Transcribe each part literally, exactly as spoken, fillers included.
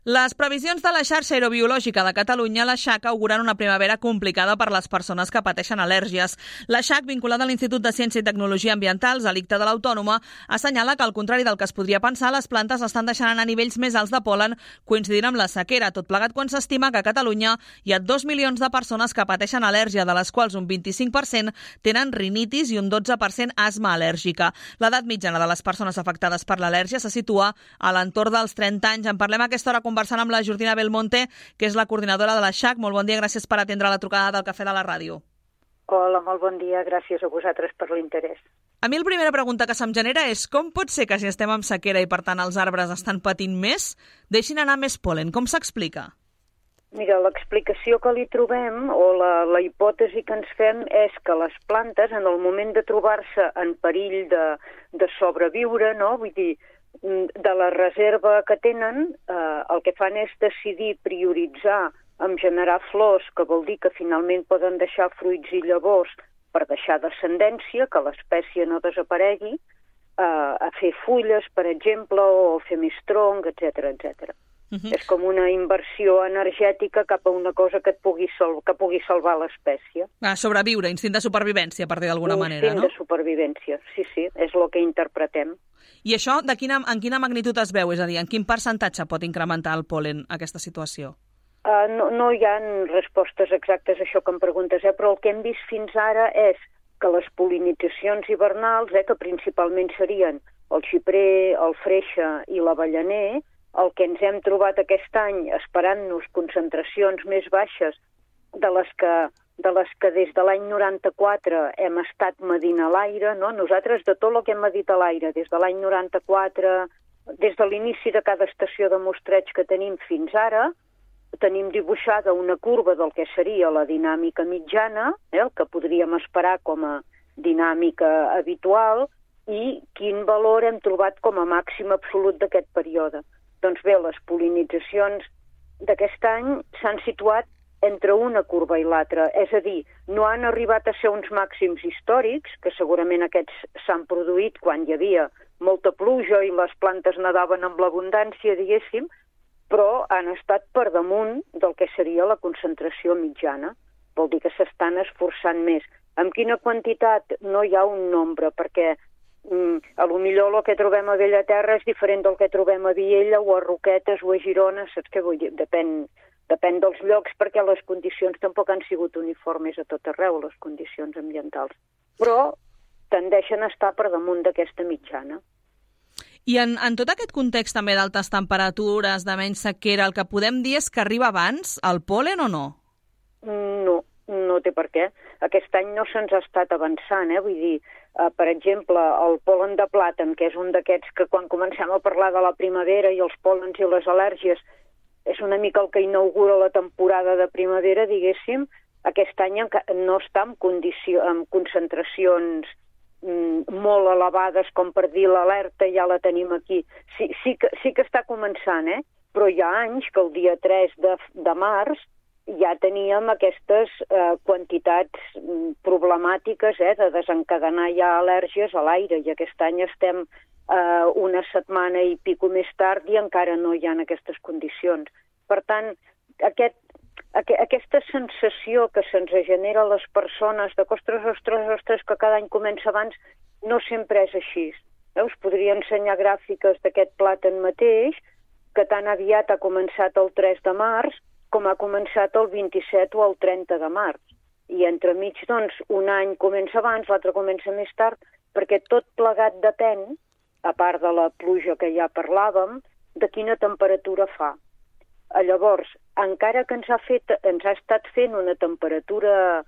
Les previsions de la xarxa aerobiològica de Catalunya, la X A C, auguren una primavera complicada per les persones que pateixen al·lèrgies. La X A C, vinculada a l'Institut de Ciència i Tecnologia Ambientals, a l'I C T A de l'Autònoma, assenyala que, al contrari del que es podria pensar, les plantes estan deixant anar nivells més alts de pol·len coincidint amb la sequera, tot plegat quan s'estima que a Catalunya hi ha dos milions de persones que pateixen al·lèrgia, de les quals un vint-i-cinc per cent tenen rinitis i un dotze per cent asma al·lèrgica. L'edat mitjana de les persones afectades per l'al·lèrgia se situa a l'entorn dels trenta anys. En parlem a aquesta hora conversant amb la Jordina Belmonte, que és la coordinadora de la X A C. Molt bon dia, gràcies per atendre la trucada del Cafè de la Ràdio. Hola, molt bon dia, gràcies a vosaltres per l'interès. A mi la primera pregunta que se'm genera és com pot ser que si estem amb sequera i per tant els arbres estan patint més, deixin anar més pol·len? Com s'explica? Mira, l'explicació que li trobem, o la, la hipòtesi que ens fem, és que les plantes, en el moment de trobar-se en perill de, de sobreviure, no? Vull dir, de la reserva que tenen, eh, el que fan és decidir prioritzar en generar flors, que vol dir que finalment poden deixar fruits i llavors per deixar descendència, que l'espècie no desaparegui, eh, a fer fulles, per exemple, o fer més tronc, etcètera, etcètera. Uh-huh. És com una inversió energètica cap a una cosa que et pugui, sal que pugui salvar l'espècie. Ah, sobreviure, instint de supervivència, per dir d'alguna manera, no? Instint de supervivència, sí, sí, és el que interpretem. I això de quina, en quina magnitud es veu? És a dir, en quin percentatge pot incrementar el pol·len aquesta situació? Uh, no, no hi ha respostes exactes a això que em preguntes, eh? Però el que hem vist fins ara és que les pol·linitzacions hivernals, eh, que principalment serien el xiprer, el freixe i l'avellaner, el que ens hem trobat aquest any esperant-nos concentracions més baixes de les que, de les que des de l'any noranta-quatre hem estat medint a l'aire, no? Nosaltres, de tot el que hem medit a l'aire, des de l'any noranta-quatre, des de l'inici de cada estació de mostreig que tenim fins ara, tenim dibuixada una curva del que seria la dinàmica mitjana, eh, el que podríem esperar com a dinàmica habitual, i quin valor hem trobat com a màxim absolut d'aquest període. Doncs bé, les pol·linitzacions d'aquest any s'han situat entre una curva i l'altra, és a dir, no han arribat a ser uns màxims històrics, que segurament aquests s'han produït quan hi havia molta pluja i les plantes nadaven amb l'abundància, diguéssim, però han estat per damunt del que seria la concentració mitjana. Vol dir que s'estan esforçant més. Amb quina quantitat? No hi ha un nombre, perquè mm, a lo millor el que trobem a Bellaterra és diferent del que trobem a Viella o a Roquetes o a Girona, saps què vull dir? Depèn, depèn dels llocs, perquè les condicions tampoc han sigut uniformes a tot arreu, les condicions ambientals. Però tendeixen a estar per damunt d'aquesta mitjana. I en, en tot aquest context també d'altes temperatures, de menys sequera, el que podem dir és que arriba abans el pol·len o no? No, no té per què. Aquest any no se'ns ha estat avançant, eh? Vull dir, eh, per exemple, el pol·len de plàtan, que és un d'aquests que quan comencem a parlar de la primavera i els pol·lens i les al·lèrgies, és una mica el que inaugura la temporada de primavera, diguéssim, aquest any no està en, condició, en concentracions molt elevades, com per dir l'alerta ja la tenim aquí. Sí, sí, que, sí que està començant, eh? Però hi ha anys que el dia tres de, de març ja teníem aquestes eh, quantitats problemàtiques, eh, de desencadenar ja al·lèrgies a l'aire, i aquest any estem eh, una setmana i pico més tard i encara no hi ha aquestes condicions. Per tant, aquest aquesta sensació que se'ns genera a les persones de que, ostres, ostres, ostres, que cada any comença abans, no sempre és així. Eh? Us podria ensenyar gràfiques d'aquest plàtan mateix, que tan aviat ha començat el tres de març com ha començat el vint-i-set o el trenta de març. I entremig, doncs, un any comença abans, l'altre comença més tard, perquè tot plegat depèn, a part de la pluja que ja parlàvem, de quina temperatura fa. Llavors, encara que ens ha, fet, ens ha estat fent una temperatura,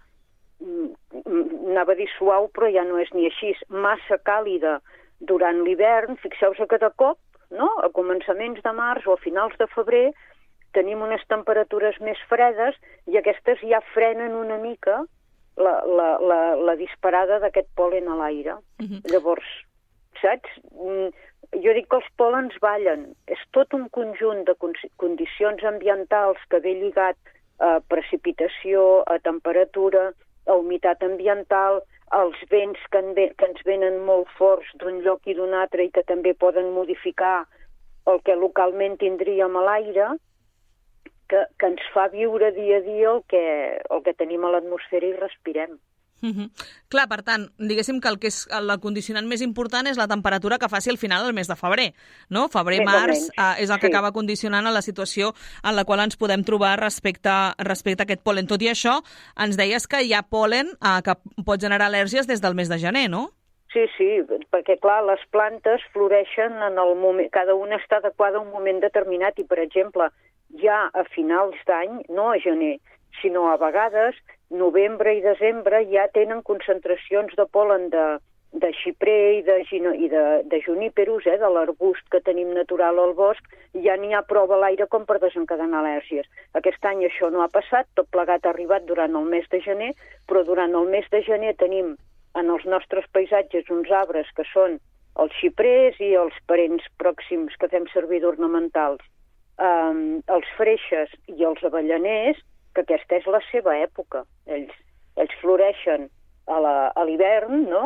anava a dir suau, però ja no és ni així, massa càlida durant l'hivern, fixeu-vos que de cop, no? A començaments de març o a finals de febrer, tenim unes temperatures més fredes i aquestes ja frenen una mica la, la, la, la disparada d'aquest pol·len a l'aire. Uh-huh. Llavors, saps? Jo dic que els pol·lens ballen. És tot un conjunt de condicions ambientals que ve lligat a precipitació, a temperatura, a humitat ambiental, als vents que, en ve, que ens venen molt forts d'un lloc i d'un altre i que també poden modificar el que localment tindríem a l'aire, que, que ens fa viure dia a dia el que, el que tenim a l'atmosfera i respirem. Uh-huh. Clar, per tant, diguéssim que el que és el condicionant més important és la temperatura que faci al final del mes de febrer, no? Febrer-març eh, és el que sí. acaba condicionant a la situació en la qual ens podem trobar respecte, respecte a aquest pol·len. Tot i això, ens deies que hi ha pol·len eh, que pot generar al·lèrgies des del mes de gener, no? Sí, sí, perquè clar, les plantes floreixen en el moment, cada una està adequada a un moment determinat i, per exemple, ja a finals d'any, no a gener, sinó a vegades novembre i desembre ja tenen concentracions de pol·len de, de xiprer i de, i de, de juníperus, eh, de l'arbust que tenim natural al bosc, ja n'hi ha prou a l'aire com per desencadenar al·lèrgies. Aquest any això no ha passat, tot plegat ha arribat durant el mes de gener, però durant el mes de gener tenim en els nostres paisatges uns arbres que són els xiprers i els parents pròxims que fem servir d'ornamentals, um, els freixes i els avellaners, que aquesta és la seva època. Ells, ells floreixen a l'hivern, no?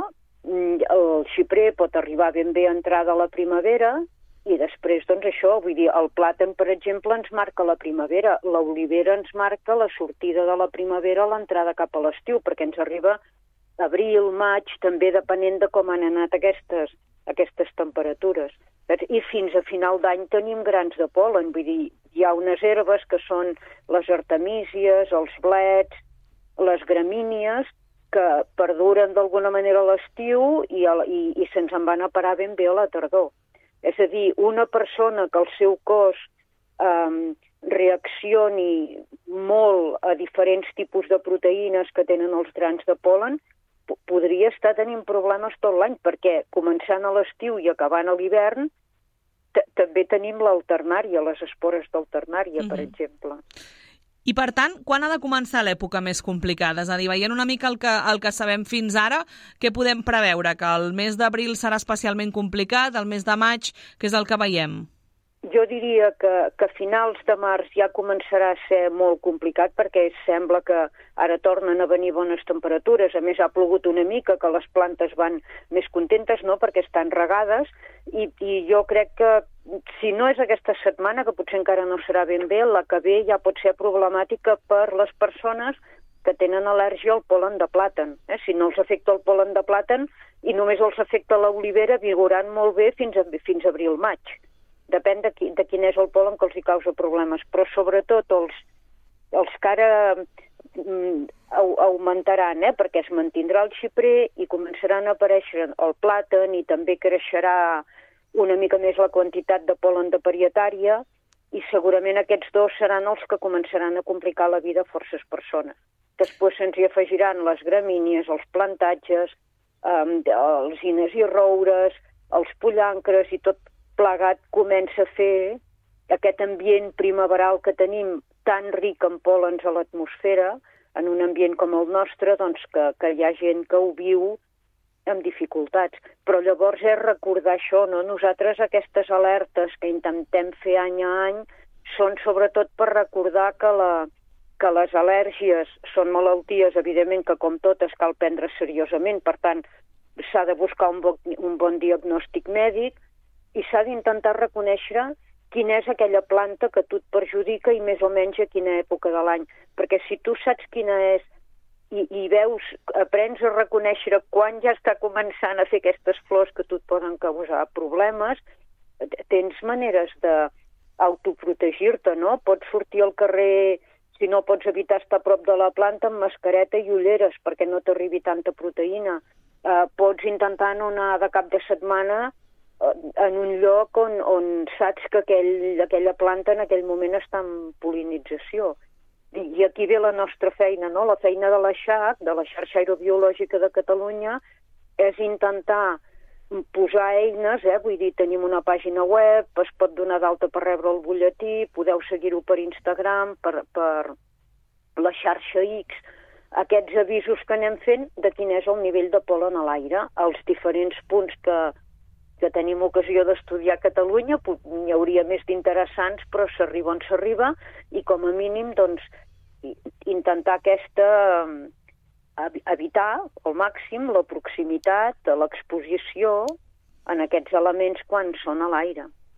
El xiprer pot arribar ben bé a entrada a la primavera i després, doncs això, vull dir, el plàtan, per exemple, ens marca la primavera, l'olivera ens marca la sortida de la primavera a l'entrada cap a l'estiu, perquè ens arriba abril, maig, també depenent de com han anat aquestes, aquestes temperatures. I fins a final d'any tenim grans de pol·len, vull dir, hi ha unes herbes que són les artemísies, els blets, les gramínies, que perduren d'alguna manera a l'estiu i, i, i se'ns en van a parar ben bé a la tardor. És a dir, una persona que el seu cos eh, reaccioni molt a diferents tipus de proteïnes que tenen els grans de pol·len, podria estar tenint problemes tot l'any, perquè començant a l'estiu i acabant a l'hivern, també tenim l'alternària, les espores d'alternària, mm-hmm. per exemple. I, per tant, quan ha de començar l'època més complicada? És a dir, veient una mica el que, el que sabem fins ara, què podem preveure? Que el mes d'abril serà especialment complicat, el mes de maig, què és el que veiem? Jo diria que, que a finals de març ja començarà a ser molt complicat perquè sembla que ara tornen a venir bones temperatures. A més, ha plogut una mica, que les plantes van més contentes, no?, perquè estan regades, i, i jo crec que si no és aquesta setmana, que potser encara no serà ben bé, la que ve ja pot ser problemàtica per les persones que tenen al·lèrgia al pol·len de plàtan. Eh? Si no els afecta el pol·len de plàtan i només els afecta l'olivera, vigoran molt bé fins a, fins a abril-maig. Depèn de, qui, de quin és el pol·len que els hi causa problemes, però sobretot els, els que ara mm, augmentaran, eh, perquè es mantindrà el xiprer i començaran a aparèixer el plàtan i també creixerà una mica més la quantitat de pol·len de parietària i segurament aquests dos seran els que començaran a complicar la vida a forces persones. Després se'ns hi afegiran les gramínies, els plantatges, eh, els ines i roures, els pollancres i tot plegat comença a fer aquest ambient primaveral que tenim tan ric en pol·lens a l'atmosfera, en un ambient com el nostre, doncs que, que hi ha gent que ho viu amb dificultats. Però llavors és recordar això, no? Nosaltres aquestes alertes que intentem fer any a any són sobretot per recordar que, la, que les al·lèrgies són malalties, evidentment que com totes cal prendre seriosament, per tant s'ha de buscar un bon, un bon diagnòstic mèdic, i s'ha d'intentar reconèixer quina és aquella planta que tu et perjudica i més o menys a quina època de l'any. Perquè si tu saps quina és i, i veus, aprens a reconèixer quan ja està començant a fer aquestes flors que tu et poden causar problemes, tens maneres d'autoprotegir-te, no? Pots sortir al carrer, si no pots evitar estar a prop de la planta, amb mascareta i ulleres perquè no t'arribi tanta proteïna. Uh, pots intentar no anar de cap de setmana en un lloc on, on saps que aquell, aquella planta en aquell moment està en pol·linització. I, I aquí ve la nostra feina, no? La feina de la X A C, de la Xarxa Aerobiològica de Catalunya, és intentar posar eines, eh? Vull dir, tenim una pàgina web, es pot donar d'alta per rebre el butlletí, podeu seguir-ho per Instagram, per, per la xarxa X, aquests avisos que anem fent de quin és el nivell de pol·len a l'aire, els diferents punts que que tenim ocasió d'estudiar a Catalunya, n'hi hauria més d'interessants, però s'arriba on s'arriba, i com a mínim doncs, intentar aquesta, evitar al màxim la proximitat, l'exposició en aquests elements quan són a l'aire.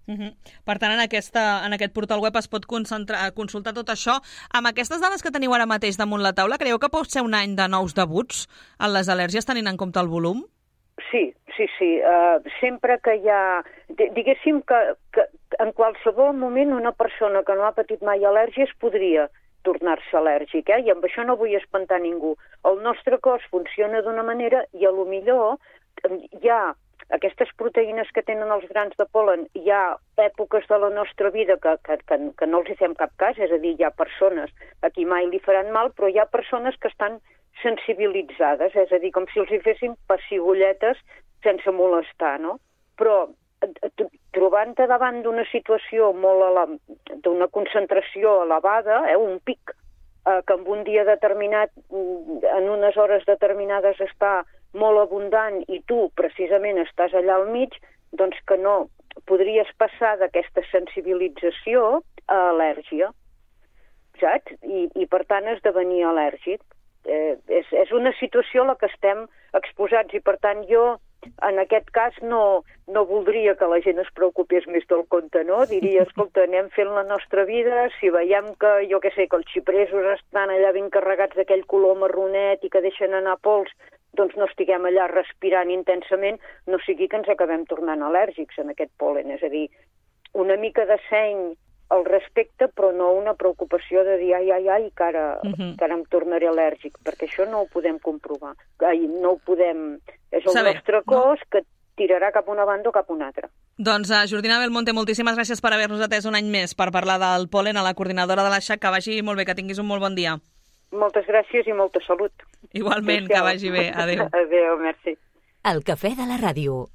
Uh-huh. Per tant, en, aquesta, en aquest portal web es pot consultar tot això. Amb aquestes dades que teniu ara mateix damunt la taula, creieu que pot ser un any de nous debuts en les al·lèrgies tenint en compte el volum? Sí, sí, sí. Uh, sempre que hi ha... Diguéssim que, que en qualsevol moment una persona que no ha patit mai al·lèrgies podria tornar-se al·lèrgic, eh? I amb això no vull espantar ningú. El nostre cos funciona d'una manera i a lo millor hi ha aquestes proteïnes que tenen els grans de pol·len, hi ha èpoques de la nostra vida que, que, que, que no els hi fem cap cas, és a dir, hi ha persones a qui mai li faran mal, però hi ha persones que estan sensibilitzades, és a dir, com si els hi fessin pessigolletes sense molestar, no? Però trobant-te davant d'una situació molt ele... d'una concentració elevada, eh, un pic, eh, que en un dia determinat, en unes hores determinades està molt abundant i tu precisament estàs allà al mig, doncs que no podries passar d'aquesta sensibilització a al·lèrgia, saps? I, i per tant esdevenir al·lèrgic. Eh, és, és una situació a la que estem exposats i per tant jo en aquest cas no, no voldria que la gent es preocupés més del compte, no? Diria, escolta, anem fent la nostra vida, si veiem que, jo què sé, que els xipresos estan allà ben carregats d'aquell color marronet i que deixen anar pols, doncs no estiguem allà respirant intensament, no sigui que ens acabem tornant al·lèrgics en aquest pol·len. És a dir, una mica de seny al respecte, però no una preocupació de dir ai, ai, ai, que ara, uh-huh. que ara em tornaré al·lèrgic, perquè això no ho podem comprovar. Ai, no ho podem... És el Saber, nostre cos no? que tirarà cap a una banda o cap a una altra. Doncs uh, Jordina Belmonte, moltíssimes gràcies per haver-nos atès un any més per parlar del pol·len a la coordinadora de la X A C. Que vagi molt bé, que tinguis un molt bon dia. Moltes gràcies i molta salut. Igualment, que vagi bé. Adéu. Adéu, merci. El cafè de la ràdio.